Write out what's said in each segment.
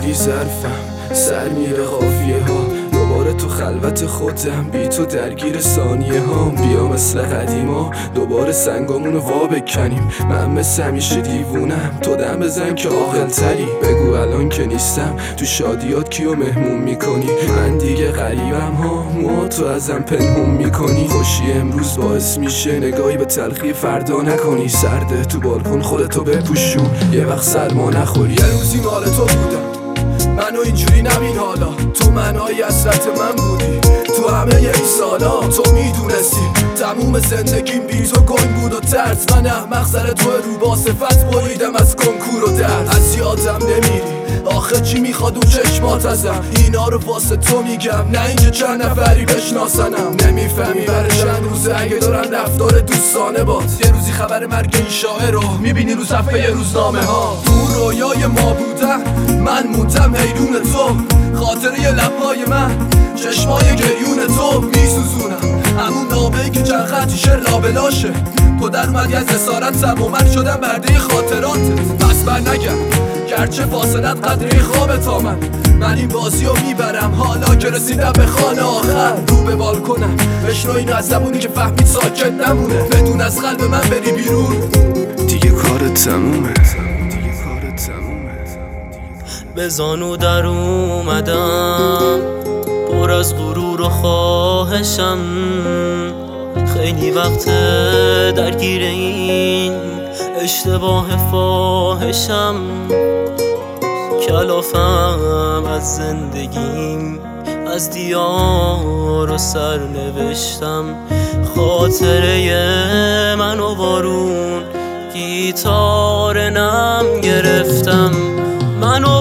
میری ظرفم سر میره قافیه ها، دوباره تو خلوت خودم بی تو درگیر ثانیه ها. بیا مثل قدیما دوباره سنگامونو وا بکنیم، من مثل همیشه دیوونم تو دم بزن که عاقل تری. بگو الان که نیستم تو شادیات کیو مهمون میکنی، من دیگه غریبم ها موها تو ازم پنهون میکنی. خوشی امروز باعث میشه نگاهی به تلخی فردا نکنی، سرده تو بالکن خودتو بپوشون یه وقت سرما نخوری. یه روزی مال تو بودم منو اینجوری نبین حالا، تو منای حسرت من بودی تو همه این سالا. تو میدونستی تموم زندگیم بی تو گنگ بود و ترس، من احمق سر تو رو با صفت بریدم از کنکور و درس. از یادم نمیری آخه چی میخواد اون چشمات ازم، اینا رو واسه تو میگم نه اینکه چند نفری بشناسنم. نمیفهمی برای چند روزه اگه دارن رفتار دوستانه باد، یه روزی خبر مرگ این شاعر رو میبینی رو صفحه روزنامه ها. تو رویای ما بودم من موندم حیرون تو، خاطره لبهای من چشمای گریون تو میسوزونم، همون نامه‌ای که چند خطی شعر لابلاشه. تو در اومدی از اسارتم و من شدم برده خاطراتت، پس بر نگم گرچه فاصلت قدری خوابه تا من این بازی رو میبرم حالا که رسیدم به خانه آخر. رو به بالکنم بشنو اینو از زبونی که فهمید ساکت نمونه، بدون از قلب من بری بیرون دیگه کارت تمومه. به زانو در اومدم پر از غرور و خواهشم، خیلی وقت درگیر این اشتباه فاحشم. کلافم از زندگیم از دیار و سر نوشتم، خاطره من و بارون گیتار نم گرفتم. من و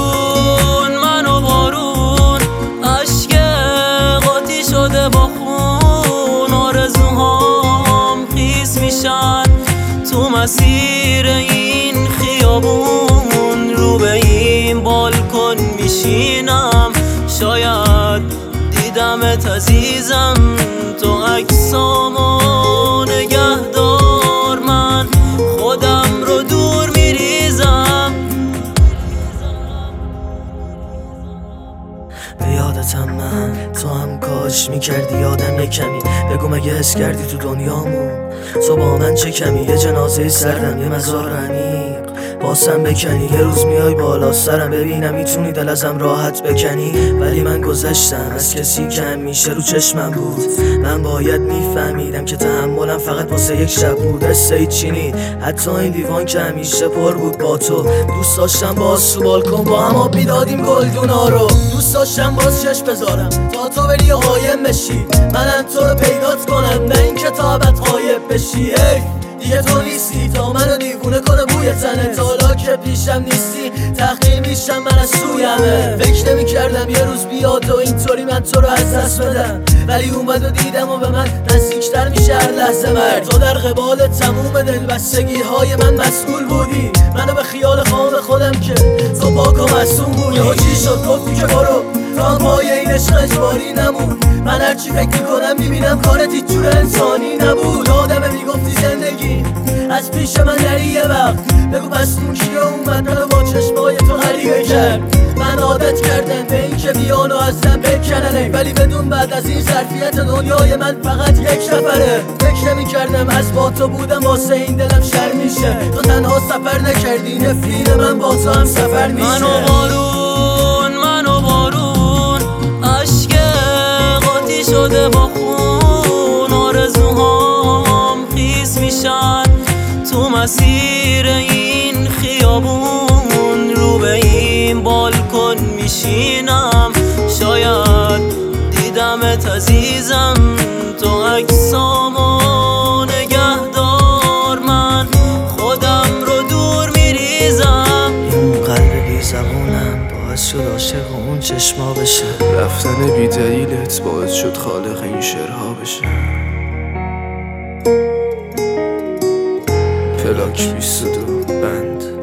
بارون عشق قاطی شده با خون، آرزوهام خیس میشن تو مسیر این خیابون. رو به این بالکن میشینم شاید دیدمت عزیزم، تو عکسامو نگهدار من خودم رو دور میریزم. به یادتم من تو هم کاش میکردی یادم یه کمی، بگو مگه حس کردی تو دنیامون تو با من چه کمی. یه جنازه سردم یه مزار عمیق باسم بکنی، یه روز میای بالا سرم ببینم میتونی دل ازم راحت بکنی. ولی من گذشتم از کسی که همیشه رو چشمم بود، من باید میفهمیدم که تحملم فقط واسه یک شب بود. قصه چینی حتی این لیوان که همیشه پر بود با تو، دوست داشتم باز تو بالکن با هم آب میدادیم گلدونا رو. دوست داشتم باز چشم بذارم تا تو بری و قایم بشی، منم تو رو پیدات کنم نه این که تا ابد غایب بشی. دیگه تو نیستی تا منو دیوونه کنه بوی تنه، تا حالا که پیشم نیستی تحقیر میشم من از سویمه. فکر نمی کردم یه روز بیاد و اینطوری من تو رو از دست بدم، ولی اومد و دیدم و به من نزدیکتر میشه هر لحظه مرگ. تو در قبال تموم دلبستگی های من مسئول بودی، منو به خیال خام خودم که تو پاک و معصوم بودی. یهو چی شد گفتی که برو راه پای این عشق اجباری نمون، من هرچی فکر میکنم میبینم کارت هیچ جور انسانی نبود. آدمه میگفتی زندگی از پیش من نری یه وقت، بگو پس اون کیه اومد منو با چشمای تو غریبه کرد. من عادت کردم به این که بیانو ازم بکننه، ولی بدون بعد از این ظرفیت دنیای من فقط یک نفره. فکر نمی‌کردم از با تو بودم واسه این دلم شر میشه، تو تنها سفر نکردی نفرین من با تو هم سفر میشه. من و بارون عشق قاطی شده با خون، آرزوهام خیس میشن تو مسیر این خیابون. رو به این بالکن میشینم شاید دیدمت عزیزم، تو عکسامو نگهدار من خودم رو دور میریزم. این قلب بی زبونم باعث شد عاشق اون چشما بشه، رفتن بی دلیلت باعث شد خالق این شعرها بشه. پلاک 22 بند